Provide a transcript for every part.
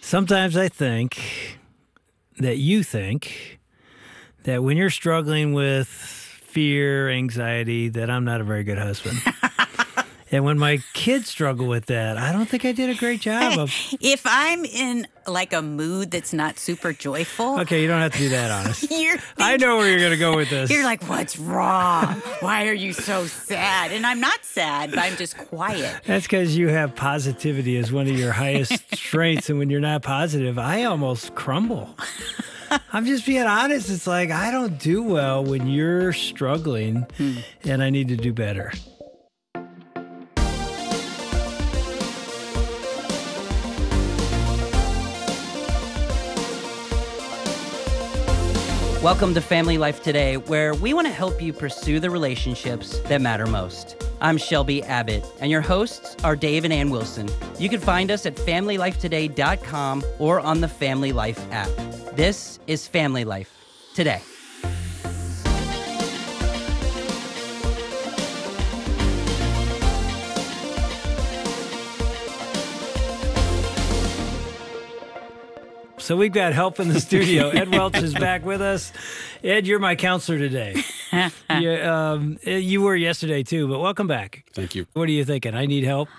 Sometimes I think that when you're struggling with fear, anxiety, that I'm not a very good husband. And when my kids struggle with that, I don't think I did a great job of... If I'm in like a mood that's not super joyful... Okay, you don't have to be that honest. I know where you're going to go with this. You're like, what's wrong? Why are you so sad? And I'm not sad, but I'm just quiet. That's because you have positivity as one of your highest strengths. And when you're not positive, I almost crumble. I'm just being honest. It's like, I don't do well when you're struggling, and I need to do better. Welcome to Family Life Today, where we want to help you pursue the relationships that matter most. I'm Shelby Abbott, and your hosts are Dave and Ann Wilson. You can find us at FamilyLifeToday.com or on the Family Life app. This is Family Life Today. So we've got help in the studio. Ed Welch is back with us. Ed, you're my counselor today. You were yesterday too, but welcome back. Thank you. What are you thinking? I need help?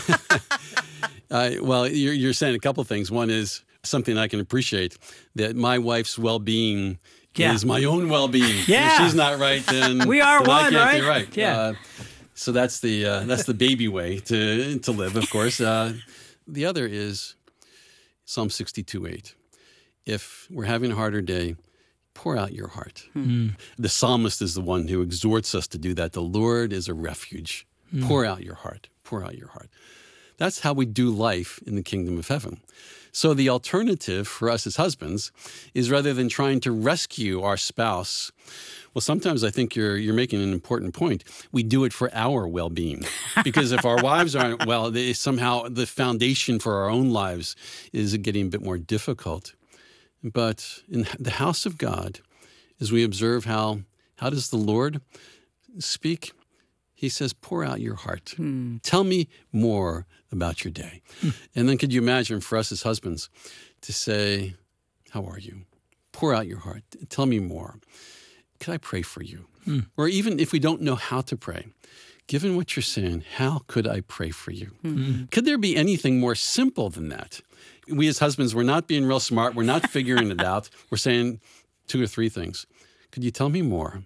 Well, you're saying a couple of things. One is something I can appreciate, that my wife's well-being is my own well-being. Yeah. If she's not right, then we are then one, I can't right? be right. Yeah. So that's the baby way to live, of course. The other is Psalm 62:8. If we're having a harder day, pour out your heart. The psalmist is the one who exhorts us to do that. The Lord is a refuge. Pour out your heart. Pour out your heart. That's how we do life in the kingdom of heaven. So the alternative for us as husbands is, rather than trying to rescue our spouse, well, sometimes I think you're making an important point. We do it for our well-being. Because if our wives aren't well, somehow the foundation for our own lives is getting a bit more difficult. But in the house of God, as we observe how does the Lord speak? He says, pour out your heart. Tell me more about your day. And then could you imagine for us as husbands to say, how are you? Pour out your heart. Tell me more. Could I pray for you? Or even if we don't know how to pray, given what you're saying, how could I pray for you? Could there be anything more simple than that? We as husbands, we're not being real smart. We're not figuring it out. We're saying 2 or 3 things. Could you tell me more?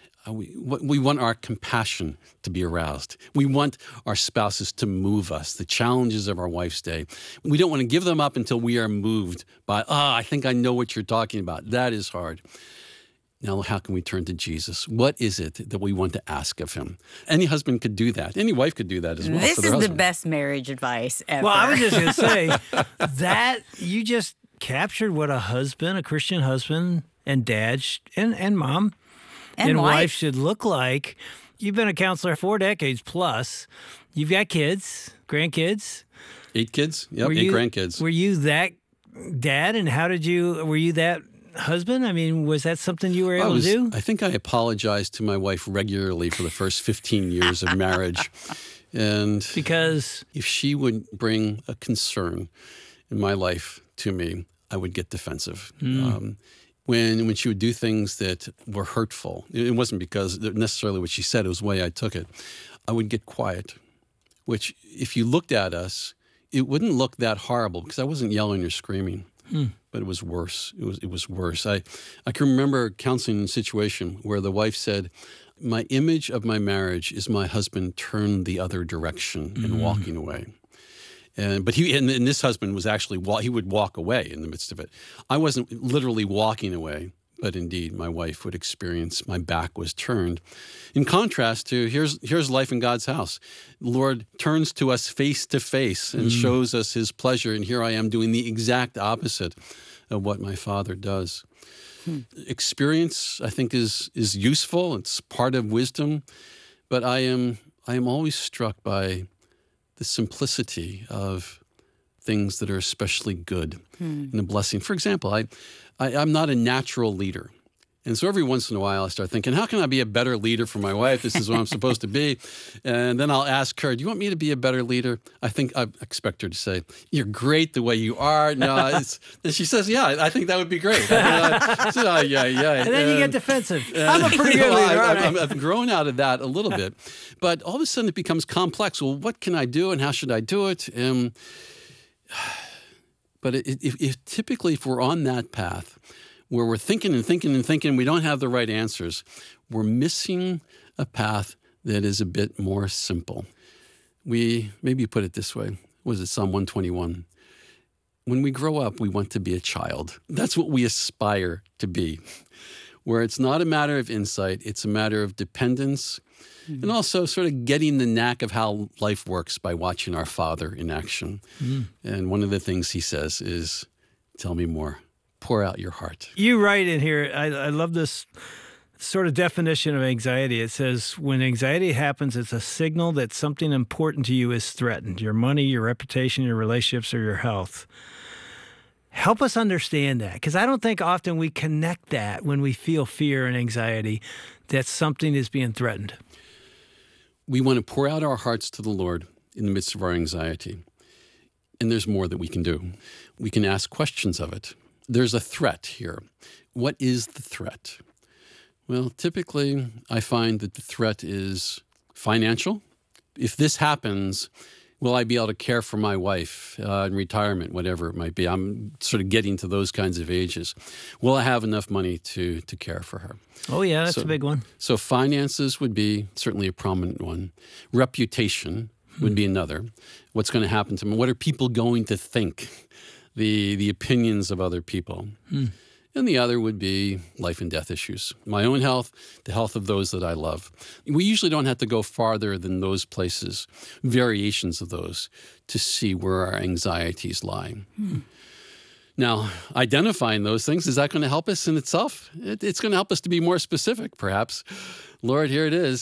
We want our compassion to be aroused. We want our spouses to move us, the challenges of our wife's day. We don't want to give them up until we are moved by, I think I know what you're talking about. That is hard. Now, how can we turn to Jesus? What is it that we want to ask of him? Any husband could do that. Any wife could do that as well. This for their is the husband. best marriage advice ever. Well, I was just going to say that you just captured what a husband, a Christian husband and dad and mom and wife should look like. You've been a counselor 4 decades plus. You've got kids, grandkids. 8 kids? Yep, 8 grandkids. Were you that dad, and were you that husband? I mean, was that something you were able to do? I think I apologized to my wife regularly for the first 15 years of marriage. And because if she would bring a concern in my life to me, I would get defensive. When she would do things that were hurtful, it wasn't because necessarily what she said, it was the way I took it. I would get quiet, which if you looked at us, it wouldn't look that horrible because I wasn't yelling or screaming. But it was worse. It was worse. I can remember counseling in a situation where the wife said, my image of my marriage is my husband turned the other direction and walking away. And this husband was actually, he would walk away in the midst of it. I wasn't literally walking away, but indeed my wife would experience my back was turned. In contrast to, here's life in God's house. The Lord turns to us face to face and shows us his pleasure. And here I am doing the exact opposite of what my Father does. Experience, I think, is useful. It's part of wisdom. But I am always struck by the simplicity of things that are especially good and a blessing. For example, I'm not a natural leader. And so every once in a while, I start thinking, how can I be a better leader for my wife? This is what I'm supposed to be. And then I'll ask her, do you want me to be a better leader? I expect her to say, you're great the way you are. No, and she says, yeah, I think that would be great. Yeah. And then you get defensive. I'm a pretty good leader. I've grown out of that a little bit. But all of a sudden it becomes complex. Well, what can I do and how should I do it? But typically, if we're on that path, where we're thinking and thinking and thinking, we don't have the right answers, we're missing a path that is a bit more simple. We maybe put it this way. Was it Psalm 121? When we grow up, we want to be a child. That's what we aspire to be, where it's not a matter of insight, it's a matter of dependence, and also sort of getting the knack of how life works by watching our Father in action. And one of the things he says is, tell me more. Pour out your heart. You write in here, I love this sort of definition of anxiety. It says, when anxiety happens, it's a signal that something important to you is threatened. Your money, your reputation, your relationships, or your health. Help us understand that, because I don't think often we connect that when we feel fear and anxiety, that something is being threatened. We want to pour out our hearts to the Lord in the midst of our anxiety. And there's more that we can do. We can ask questions of it. There's a threat here. What is the threat? Well, typically, I find that the threat is financial. If this happens, will I be able to care for my wife in retirement, whatever it might be? I'm sort of getting to those kinds of ages. Will I have enough money to care for her? Oh, yeah, that's a big one. So finances would be certainly a prominent one. Reputation would be another. What's going to happen to me? What are people going to think? The opinions of other people. And the other would be life and death issues. My own health, the health of those that I love. We usually don't have to go farther than those places, variations of those, to see where our anxieties lie. Now, identifying those things, is that going to help us in itself? It's going to help us to be more specific, perhaps. Lord, here it is.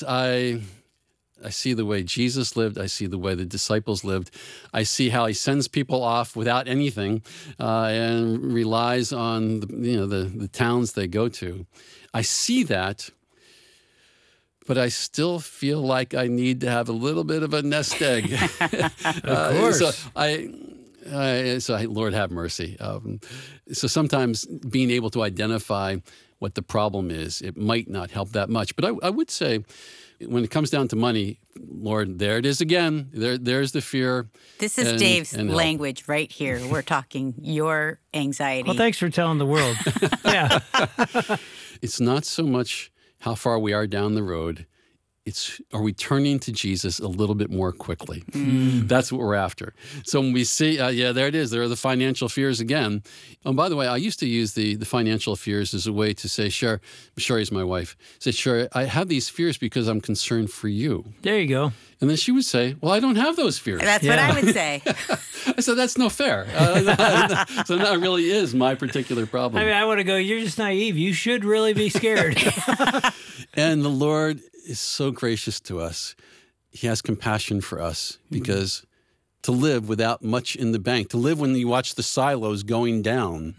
I see the way Jesus lived. I see the way the disciples lived. I see how he sends people off without anything and relies on the towns they go to. I see that, but I still feel like I need to have a little bit of a nest egg. Of course. So Lord have mercy. So sometimes being able to identify what the problem is, it might not help that much. But I would say, when it comes down to money, Lord, there it is again. There's the fear. This is Dave's language right here. We're talking your anxiety. Well, thanks for telling the world. Yeah. It's not so much how far we are down the road. It's, are we turning to Jesus a little bit more quickly? That's what we're after. So when we see, there it is. There are the financial fears again. Oh, by the way, I used to use the financial fears as a way to say, Sherry's my wife, say, Sherry, I have these fears because I'm concerned for you. There you go. And then she would say, well, I don't have those fears. That's what I would say. I said, that's no fair. So that really is my particular problem. I mean, I want to go, you're just naive. You should really be scared. And the Lord is so gracious to us. He has compassion for us because to live without much in the bank, to live when you watch the silos going down,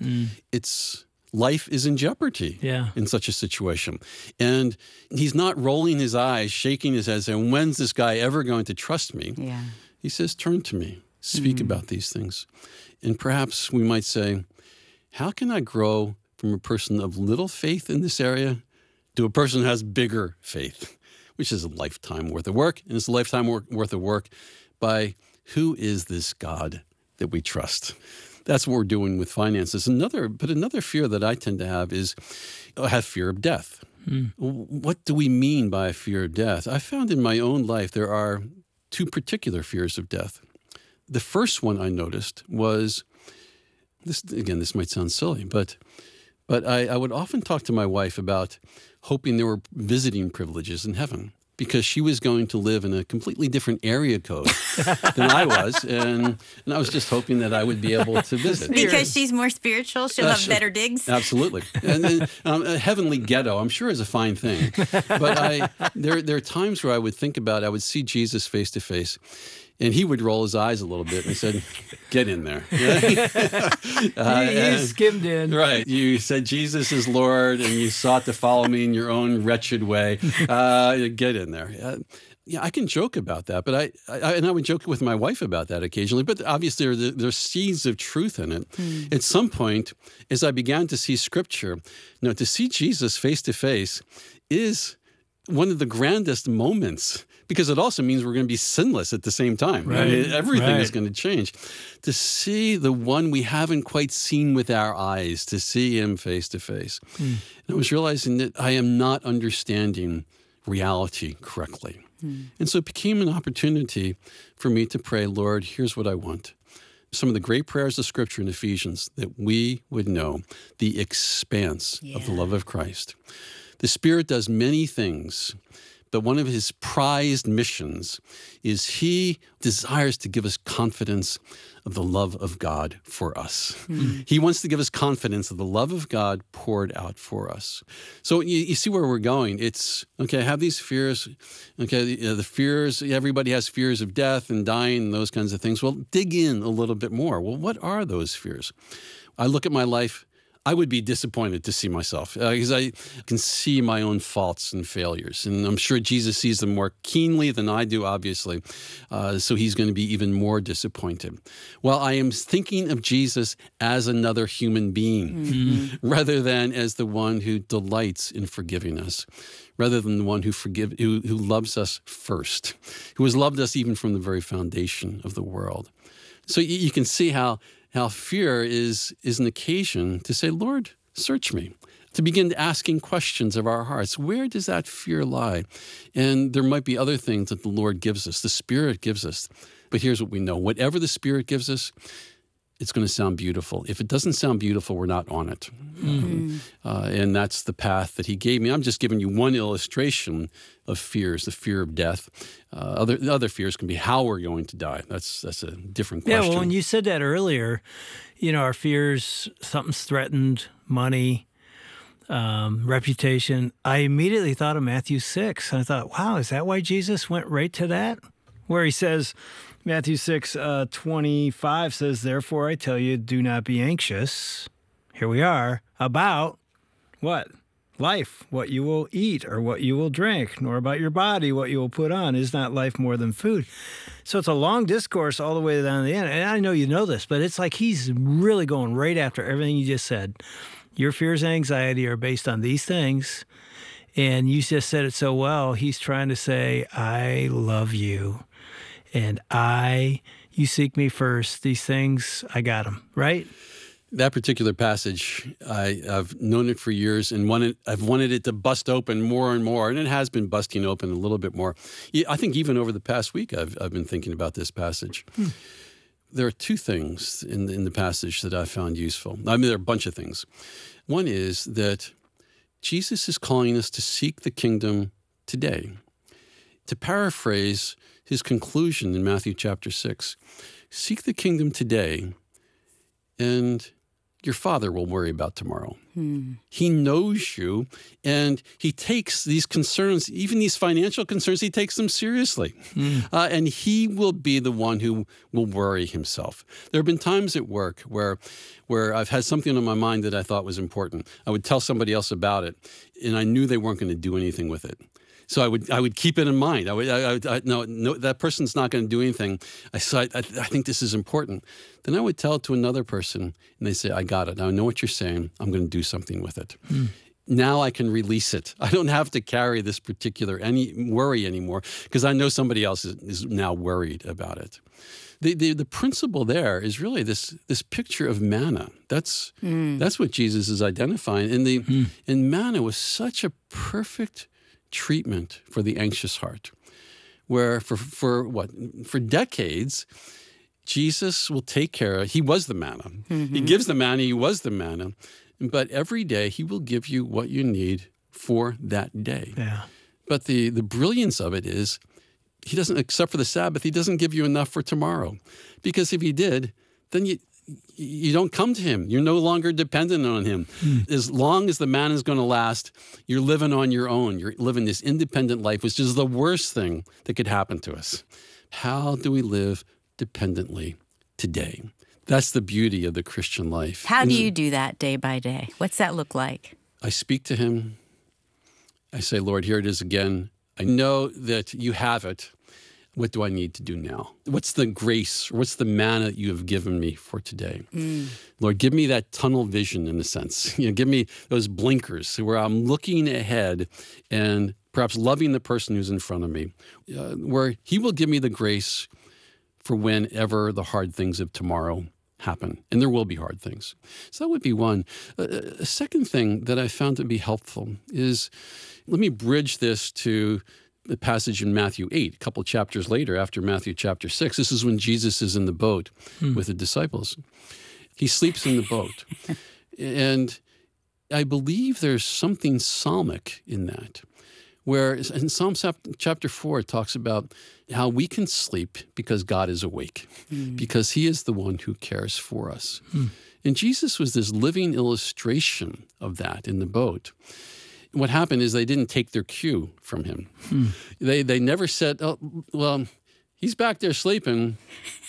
life is in jeopardy in such a situation. And he's not rolling his eyes, shaking his head, saying, when's this guy ever going to trust me? Yeah. He says, turn to me, speak about these things. And perhaps we might say, how can I grow from a person of little faith in this area to a person who has bigger faith, which is a lifetime worth of work, and it's a lifetime worth of work by who is this God that we trust? That's what we're doing with finances. Another fear that I tend to have is I have fear of death. What do we mean by a fear of death? I found in my own life there are two particular fears of death. The first one I noticed was, this might sound silly, but I would often talk to my wife about hoping there were visiting privileges in heaven because she was going to live in a completely different area code than I was. And I was just hoping that I would be able to visit. Because she's more spiritual, she'll have better digs? Absolutely. And a heavenly ghetto, I'm sure, is a fine thing. But there are times where I would think about, I would see Jesus face to face, And he would roll his eyes a little bit and he said, get in there. You skimmed in. Right. You said Jesus is Lord and you sought to follow me in your own wretched way. Get in there. Yeah, I can joke about that, but I would joke with my wife about that occasionally. But obviously, there's seeds of truth in it. At some point, as I began to see Scripture, to see Jesus face to face is one of the grandest moments, because it also means we're going to be sinless at the same time. Right. I mean, everything is going to change. To see the one we haven't quite seen with our eyes, to see him face to face. And I was realizing that I am not understanding reality correctly. And so it became an opportunity for me to pray, Lord, here's what I want. Some of the great prayers of Scripture in Ephesians, that we would know the expanse of the love of Christ. The Spirit does many things, but one of his prized missions is he desires to give us confidence of the love of God for us. He wants to give us confidence of the love of God poured out for us. So you see where we're going. It's, okay, I have these fears. Okay, the fears, everybody has fears of death and dying and those kinds of things. Well, dig in a little bit more. Well, what are those fears? I look at my life. I would be disappointed to see myself because I can see my own faults and failures. And I'm sure Jesus sees them more keenly than I do, obviously. So he's going to be even more disappointed. Well, I am thinking of Jesus as another human being rather than as the one who delights in forgiving us, rather than the one who loves us first, who has loved us even from the very foundation of the world. So you can see how fear is an occasion to say, Lord, search me, to begin asking questions of our hearts. Where does that fear lie? And there might be other things that the Lord gives us, the Spirit gives us. But here's what we know. Whatever the Spirit gives us, it's going to sound beautiful. If it doesn't sound beautiful, we're not on it. And that's the path that he gave me. I'm just giving you one illustration of fears, the fear of death. Other fears can be how we're going to die. That's a different question. Yeah, well, when you said that earlier, our fears, something's threatened, money, reputation, I immediately thought of Matthew 6. And I thought, wow, is that why Jesus went right to that? Where he says, Matthew 6:25 says, therefore I tell you, do not be anxious. Here we are, about what? Life, what you will eat or what you will drink, nor about your body, what you will put on. Is not life more than food? So it's a long discourse all the way down to the end. And I know you know this, but it's like he's really going right after everything you just said. Your fears and anxiety are based on these things. And you just said it so well. He's trying to say, I love you. And you seek me first. These things, I got them, right? That particular passage, I've known it for years and I've wanted it to bust open more and more, and it has been busting open a little bit more. I think even over the past week, I've been thinking about this passage. There are two things in the passage that I found useful. I mean, there are a bunch of things. One is that Jesus is calling us to seek the kingdom today. To paraphrase his conclusion in Matthew chapter 6, seek the kingdom today, and your Father will worry about tomorrow. He knows you, and he takes these concerns, even these financial concerns, he takes them seriously. And he will be the one who will worry himself. There have been times at work where I've had something on my mind that I thought was important. I would tell somebody else about it, and I knew they weren't going to do anything with it. So I would keep it in mind. No, that person's not going to do anything. I think this is important. Then I would tell it to another person, and they say, I got it. I know what you're saying. I'm going to do something with it. Now I can release it. I don't have to carry this particular worry anymore because I know somebody else is now worried about it. The principle there is really this picture of manna. That's what Jesus is identifying. And manna was such a perfect treatment for the anxious heart, where for decades, Jesus will take care of, he was the manna. He gives the manna, he was the manna, but every day he will give you what you need for that day. Yeah. But the brilliance of it is, he doesn't, except for the Sabbath, he doesn't give you enough for tomorrow. Because if he did, then you don't come to him. You're no longer dependent on him. As long as the manna is going to last, you're living on your own. You're living this independent life, which is the worst thing that could happen to us. How do we live dependently today? That's the beauty of the Christian life. How do you do that day by day? What's that look like? I speak to him. I say, Lord, here it is again. I know that you have it. What do I need to do now? What's the grace, or what's the manna that you have given me for today? Lord, give me that tunnel vision in a sense. Give me those blinkers where I'm looking ahead and perhaps loving the person who's in front of me, where he will give me the grace for whenever the hard things of tomorrow happen. And there will be hard things. So that would be one. A second thing that I found to be helpful is, let me bridge this to the passage in Matthew 8, a couple chapters later after Matthew chapter 6. This is when Jesus is in the boat with the disciples. He sleeps in the boat. And I believe there's something psalmic in that, where in Psalm chapter 4, it talks about how we can sleep because God is awake, because he is the one who cares for us. And Jesus was this living illustration of that in the boat. What happened is they didn't take their cue from him. They never said, oh, well, he's back there sleeping,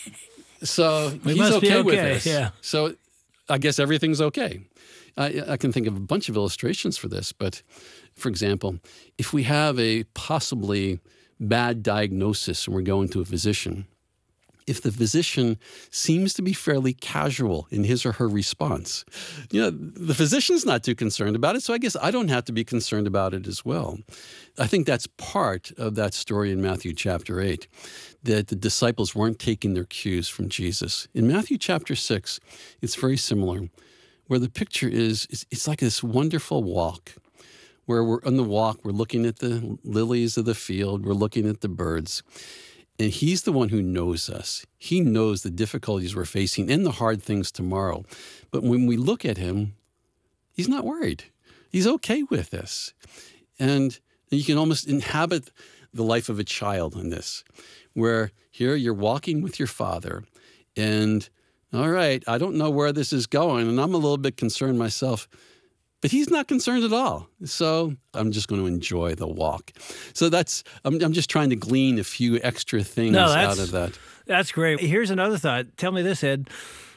so he's okay with this. Yeah. So I guess everything's okay. I can think of a bunch of illustrations for this, but for example, if we have a possibly bad diagnosis and we're going to a physician, if the physician seems to be fairly casual in his or her response, the physician's not too concerned about it, so I guess I don't have to be concerned about it as well. I think that's part of that story in Matthew chapter 8, that the disciples weren't taking their cues from Jesus. In Matthew chapter 6, it's very similar, where the picture is, it's like this wonderful walk, where we're on the walk, we're looking at the lilies of the field, we're looking at the birds. And he's the one who knows us. He knows the difficulties we're facing and the hard things tomorrow. But when we look at him, he's not worried. He's okay with this. And you can almost inhabit the life of a child in this, where here you're walking with your father and, all right, I don't know where this is going, and I'm a little bit concerned myself. But he's not concerned at all. So I'm just going to enjoy the walk. So I'm just trying to glean a few extra things out of that. That's great. Here's another thought. Tell me this, Ed.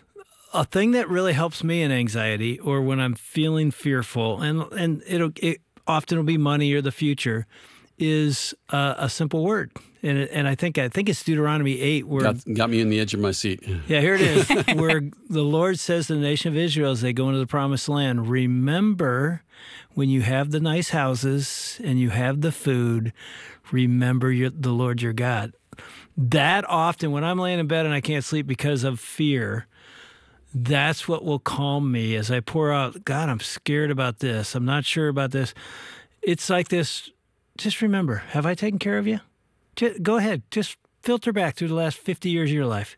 A thing that really helps me in anxiety or when I'm feeling fearful, and it often will be money or the future, is a simple word. And I think it's Deuteronomy 8. Where got me in the edge of my seat. Yeah, here it is, where the Lord says to the nation of Israel as they go into the promised land, remember when you have the nice houses and you have the food, remember the Lord your God. That often, when I'm laying in bed and I can't sleep because of fear, that's what will calm me as I pour out, God, I'm scared about this. I'm not sure about this. It's like this, just remember, have I taken care of you? Go ahead. Just filter back through the last 50 years of your life.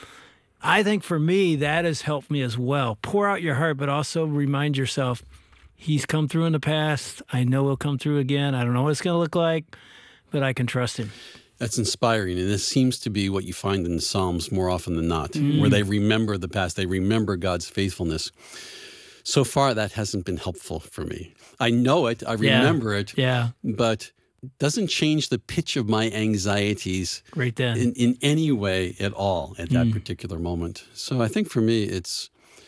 I think for me, that has helped me as well. Pour out your heart, but also remind yourself, he's come through in the past. I know he'll come through again. I don't know what it's going to look like, but I can trust him. That's inspiring. And this seems to be what you find in the Psalms more often than not, where they remember the past. They remember God's faithfulness. So far, that hasn't been helpful for me. I know it. I remember it. Yeah. But doesn't change the pitch of my anxieties right then. in any way at all at that particular moment. So I think for me, it's,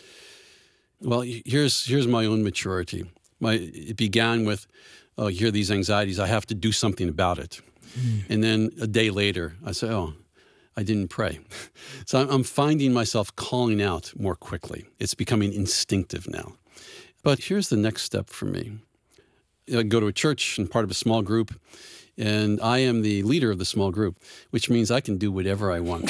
well, here's my own maturity. It began with, oh, here are these anxieties. I have to do something about it. And then a day later, I say, oh, I didn't pray. So I'm finding myself calling out more quickly. It's becoming instinctive now. But here's the next step for me. I go to a church and part of a small group, and I am the leader of the small group, which means I can do whatever I want.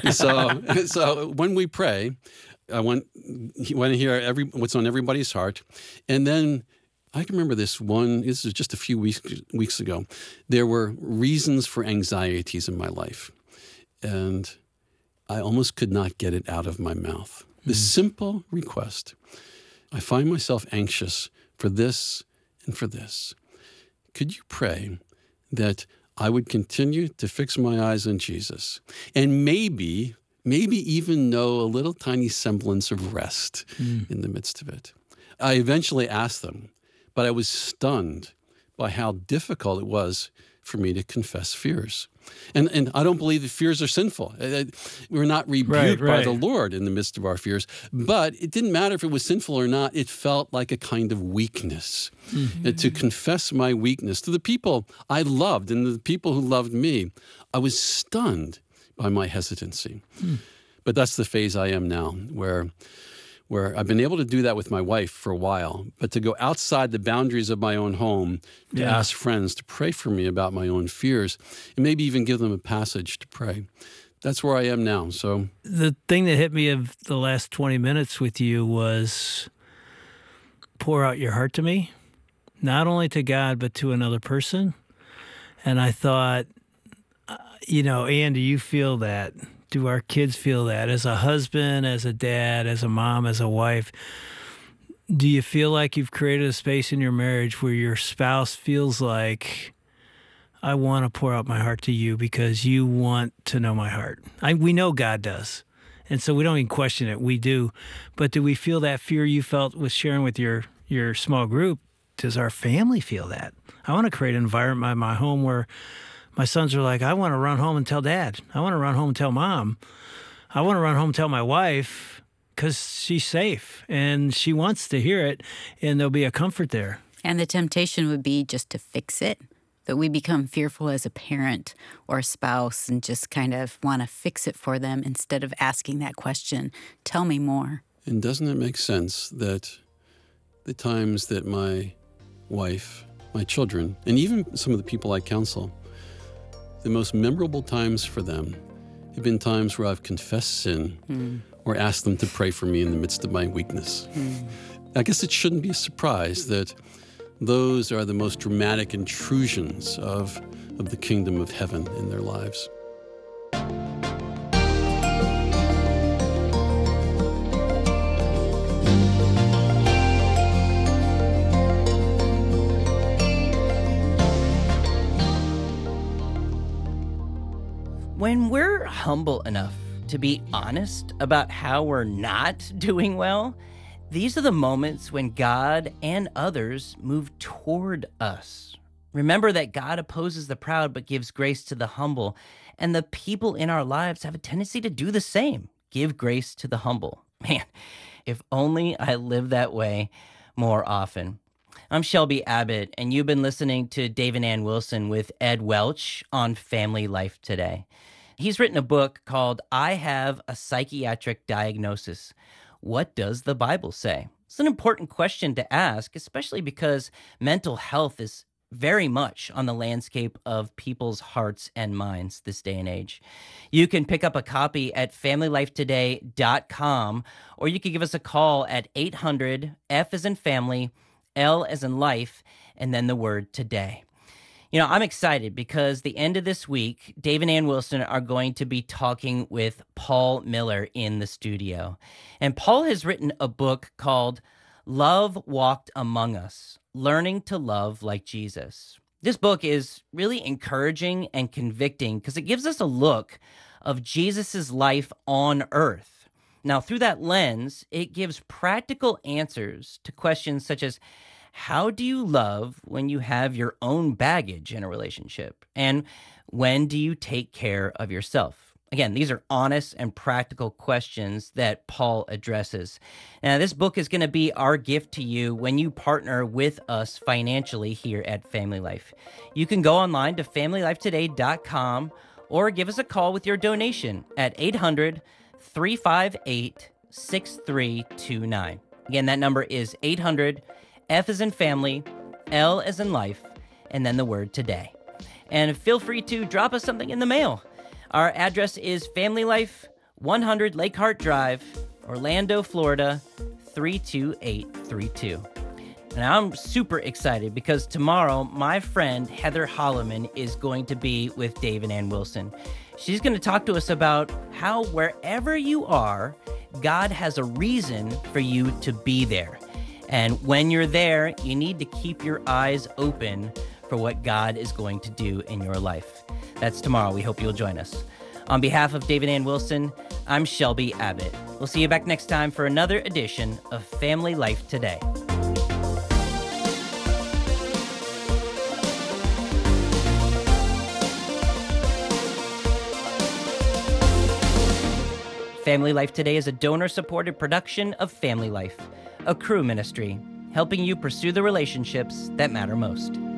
So when we pray, I want to hear what's on everybody's heart. And then I can remember this was just a few weeks ago. There were reasons for anxieties in my life, and I almost could not get it out of my mouth. The simple request, I find myself anxious for this and for this. Could you pray that I would continue to fix my eyes on Jesus and maybe even know a little tiny semblance of rest in the midst of it? I eventually asked them, but I was stunned by how difficult it was for me to confess fears. And I don't believe that fears are sinful. We're not rebuked by the Lord in the midst of our fears. But it didn't matter if it was sinful or not. It felt like a kind of weakness. To confess my weakness to the people I loved and the people who loved me, I was stunned by my hesitancy. But that's the phase I am now, where I've been able to do that with my wife for a while, but to go outside the boundaries of my own home, to ask friends to pray for me about my own fears, and maybe even give them a passage to pray. That's where I am now. So the thing that hit me of the last 20 minutes with you was pour out your heart to me, not only to God, but to another person. And I thought, Ann, do you feel that? Do our kids feel that? As a husband, as a dad, as a mom, as a wife, do you feel like you've created a space in your marriage where your spouse feels like, I want to pour out my heart to you because you want to know my heart? We know God does, and so we don't even question it. We do. But do we feel that fear you felt with sharing with your small group? Does our family feel that? I want to create an environment in my home where my sons are like, I want to run home and tell Dad. I want to run home and tell Mom. I want to run home and tell my wife because she's safe and she wants to hear it, and there'll be a comfort there. And the temptation would be just to fix it, that we become fearful as a parent or a spouse and just kind of want to fix it for them instead of asking that question, tell me more. And doesn't it make sense that the times that my wife, my children, and even some of the people I counsel, the most memorable times for them have been times where I've confessed sin or asked them to pray for me in the midst of my weakness. I guess it shouldn't be a surprise that those are the most dramatic intrusions of the kingdom of heaven in their lives. When we're humble enough to be honest about how we're not doing well, these are the moments when God and others move toward us. Remember that God opposes the proud but gives grace to the humble, and the people in our lives have a tendency to do the same. Give grace to the humble. Man, if only I lived that way more often. I'm Shelby Abbott, and you've been listening to Dave and Ann Wilson with Ed Welch on Family Life Today. He's written a book called I Have a Psychiatric Diagnosis. What does the Bible say? It's an important question to ask, especially because mental health is very much on the landscape of people's hearts and minds this day and age. You can pick up a copy at FamilyLifeToday.com, or you can give us a call at 800 F as in family, L as in life, and then the word today. I'm excited because the end of this week, Dave and Ann Wilson are going to be talking with Paul Miller in the studio. And Paul has written a book called Love Walked Among Us, Learning to Love Like Jesus. This book is really encouraging and convicting because it gives us a look of Jesus's life on earth. Now, through that lens, it gives practical answers to questions such as, how do you love when you have your own baggage in a relationship? And when do you take care of yourself? Again, these are honest and practical questions that Paul addresses. Now, this book is going to be our gift to you when you partner with us financially here at Family Life. You can go online to FamilyLifeToday.com or give us a call with your donation at 800-358-6329. Again, that number is 800 F as in family, L as in life, and then the word today. And feel free to drop us something in the mail. Our address is Family Life, 100 Lake Hart Drive, Orlando, Florida, 32832. And I'm super excited because tomorrow my friend Heather Holloman is going to be with Dave and Ann Wilson. She's going to talk to us about how wherever you are, God has a reason for you to be there. And when you're there, you need to keep your eyes open for what God is going to do in your life. That's tomorrow. We hope you'll join us. On behalf of Dave and Ann Wilson, I'm Shelby Abbott. We'll see you back next time for another edition of Family Life Today. Family Life Today is a donor-supported production of Family Life, a Cru ministry, helping you pursue the relationships that matter most.